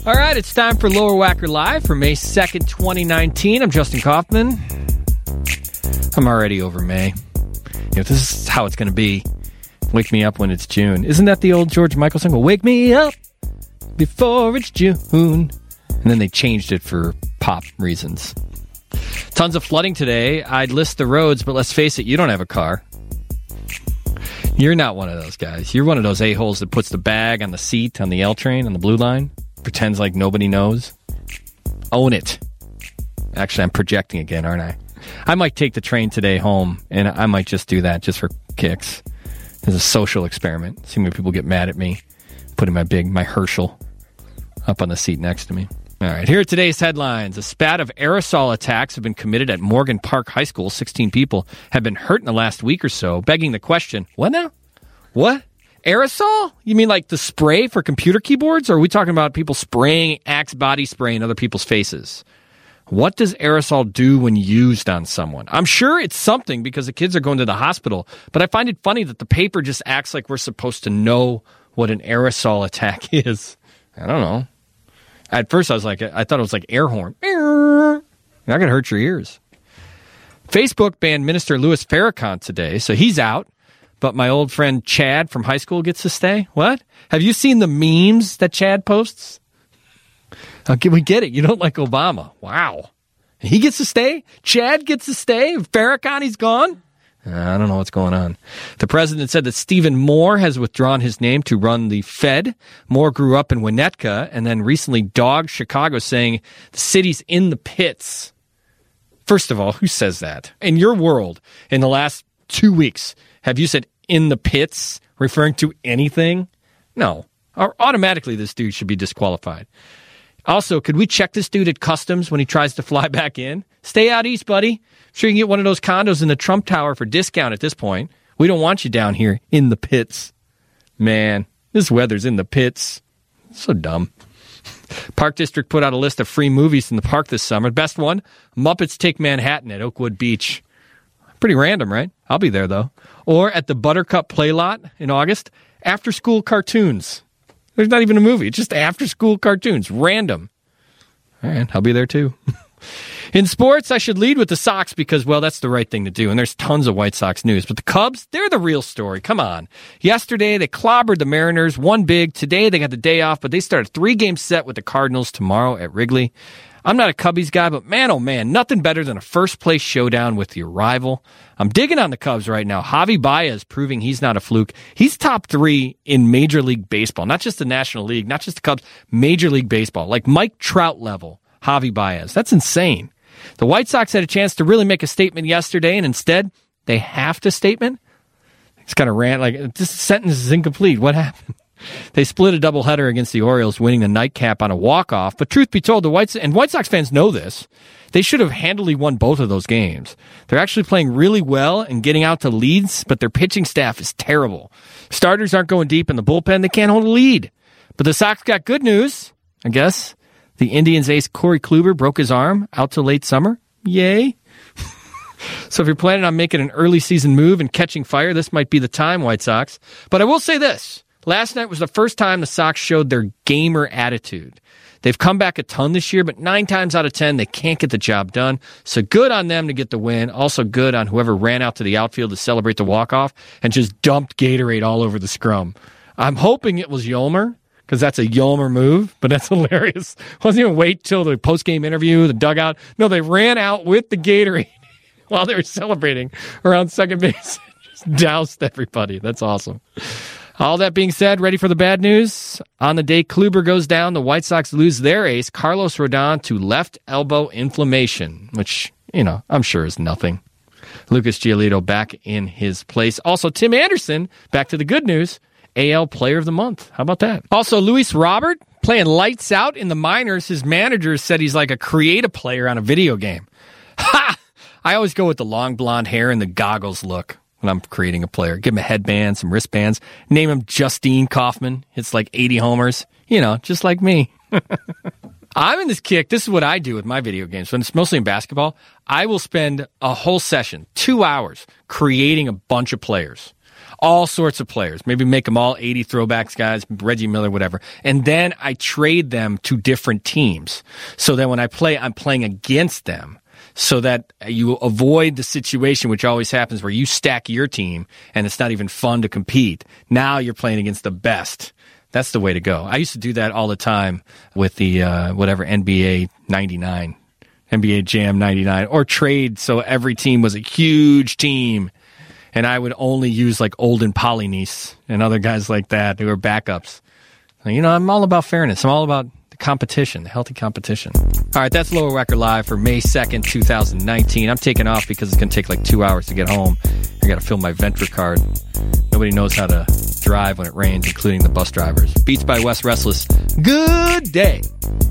All right, it's time for Lower Wacker Live for May 2nd, 2019. I'm Justin Kaufman. I'm already over May. This is how it's going to be. Wake me up when it's June. Isn't that the old George Michael song? Well, wake me up before it's June. And then they changed it for pop reasons. Tons of flooding today. I'd list the roads, but let's face it, you don't have a car. You're not one of those guys. You're one of those a-holes that puts the bag on the seat on the L train on the blue line. Pretends like nobody knows. Own it. Actually, I'm projecting again, aren't I? I might take the train today home, and I might just do that just for kicks. As a social experiment. See when people get mad at me. Putting my Herschel up on the seat next to me. All right, here are today's headlines. A spat of aerosol attacks have been committed at Morgan Park High School. 16 people have been hurt in the last week or so, begging the question, what now? What? Aerosol? You mean like the spray for computer keyboards? Or are we talking about people spraying Axe body spray in other people's faces? What does aerosol do when used on someone? I'm sure it's something because the kids are going to the hospital, but I find it funny that the paper just acts like we're supposed to know what an aerosol attack is. I don't know. At first I thought it was like air horn. That could hurt your ears. Facebook banned Minister Louis Farrakhan today, so he's out. But my old friend Chad from high school gets to stay? What? Have you seen the memes that Chad posts? Okay, we get it. You don't like Obama. Wow. He gets to stay? Chad gets to stay? Farrakhan, he's gone? I don't know what's going on. The president said that Stephen Moore has withdrawn his name to run the Fed. Moore grew up in Winnetka and then recently dogged Chicago, saying the city's in the pits. First of all, who says that? In your world, in the last 2 weeks, have you said in the pits, referring to anything? No. Or automatically this dude should be disqualified. Also, could we check this dude at customs when he tries to fly back in? Stay out east, buddy. I'm sure you can get one of those condos in the Trump Tower for discount at this point. We don't want you down here in the pits. Man, this weather's in the pits. So dumb. Park District put out a list of free movies in the park this summer. Best one, Muppets Take Manhattan at Oakwood Beach. Pretty random, right? I'll be there, though. Or at the Buttercup Play Lot in August, after-school cartoons. There's not even a movie. It's just after-school cartoons. Random. All right, I'll be there, too. In sports, I should lead with the Sox because, well, that's the right thing to do. And there's tons of White Sox news. But the Cubs, they're the real story. Come on. Yesterday, they clobbered the Mariners, won big. Today, they got the day off, but they start a 3-game set with the Cardinals tomorrow at Wrigley. I'm not a Cubbies guy, but man, oh man, nothing better than a first-place showdown with your rival. I'm digging on the Cubs right now. Javi Baez proving he's not a fluke. He's top 3 in Major League Baseball, not just the National League, not just the Cubs, Major League Baseball, like Mike Trout level, Javi Baez. That's insane. The White Sox had a chance to really make a statement yesterday, and instead, they have to statement. It's kind of rant, like, this sentence is incomplete. What happened? They split a doubleheader against the Orioles, winning the nightcap on a walk-off. But truth be told, the White Sox fans know this. They should have handily won both of those games. They're actually playing really well and getting out to leads, but their pitching staff is terrible. Starters aren't going deep in the bullpen. They can't hold a lead. But the Sox got good news, I guess. The Indians ace Corey Kluber broke his arm out till late summer. Yay. So if you're planning on making an early season move and catching fire, this might be the time, White Sox. But I will say this. Last night was the first time the Sox showed their gamer attitude. They've come back a ton this year, but 9 times out of 10, they can't get the job done. So good on them to get the win. Also good on whoever ran out to the outfield to celebrate the walk-off and just dumped Gatorade all over the scrum. I'm hoping it was Yolmer, because that's a Yolmer move, but that's hilarious. Wasn't even wait till the post-game interview, the dugout. No, they ran out with the Gatorade while they were celebrating around second base. Just doused everybody. That's awesome. All that being said, ready for the bad news? On the day Kluber goes down, the White Sox lose their ace, Carlos Rodon, to left elbow inflammation, which, I'm sure is nothing. Lucas Giolito back in his place. Also, Tim Anderson, back to the good news, AL Player of the Month. How about that? Also, Luis Robert, playing lights out in the minors. His manager said he's like a creative player on a video game. Ha! I always go with the long blonde hair and the goggles look when I'm creating a player. Give him a headband, some wristbands. Name him Justine Kaufman. It's like 80 homers. Just like me. I'm in this kick. This is what I do with my video games. When it's mostly in basketball, I will spend a whole session, 2 hours, creating a bunch of players. all sorts of players. Maybe make them all 80 throwbacks guys, Reggie Miller, whatever. And then I trade them to different teams. So that when I play, I'm playing against them. So that you avoid the situation which always happens where you stack your team and it's not even fun to compete. Now you're playing against the best. That's the way to go. I used to do that all the time with the NBA 99, NBA Jam 99, or trade so every team was a huge team. And I would only use like Olden Polynice and other guys like that who were backups. I'm all about fairness. I'm all about competition, healthy competition. All right, that's Lower Wacker Live for May 2nd, 2019. I'm taking off because it's going to take like 2 hours to get home. I got to fill my Ventra card. Nobody knows how to drive when it rains, including the bus drivers. Beats by Wes Restless. Good day.